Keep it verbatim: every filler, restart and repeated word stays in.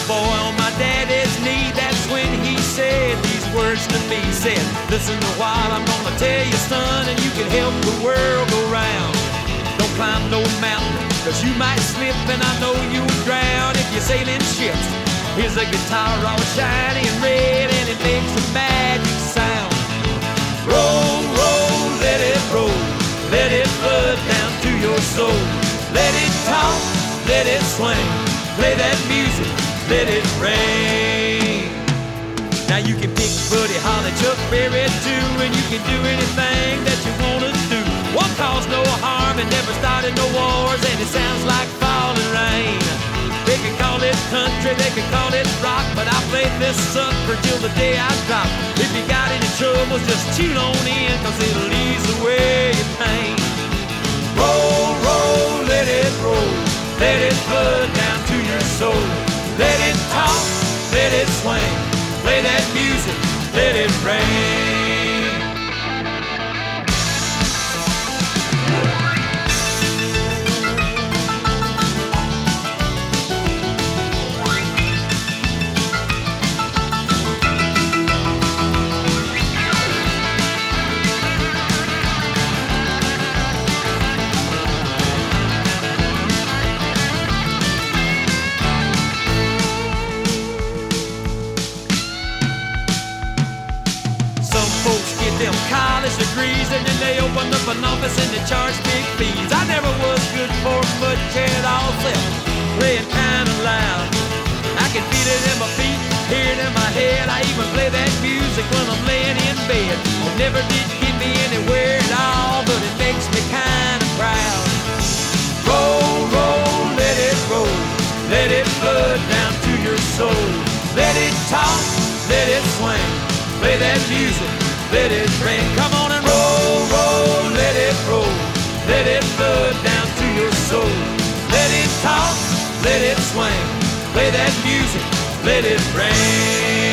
boy on my daddy's knee. That's when he said these words to me. He said, listen to what I'm gonna tell you, son, and you can help the world go round. Don't climb no mountain, cause you might slip, and I know you would drown if you're sailing ships. Here's a guitar all shiny and red, and it makes a magic sound. Roll, roll, let it roll, let it flood down to your soul. Let it talk, let it swing, play that music, let it rain. Now you can pick Buddy Holly, Chuck Berry too, and you can do anything that you wanna do. Won't cause no harm and never started no wars, and it sounds like falling rain. They can call it country, they can call it rock, but I play this sucker till the day I drop. If you got any troubles, just tune on in, cause it'll ease away your pain. Roll, roll, let it roll, let it flood down to your soul. Let it talk, let it swing, play that music, let it rain. Them college degrees, and then they opened up an office and they charged big fees. I never was good for much at all, except playing kinda loud. I can feel it in my feet, hear it in my head. I even play that music when I'm laying in bed. It never did get me anywhere at all, but it makes me kinda proud. Roll, roll, let it roll, let it flood down to your soul. Let it talk, let it swing, play that music, let it rain. Come on and roll, roll, let it roll, let it flood down to your soul. Let it talk, let it swing, play that music, let it rain.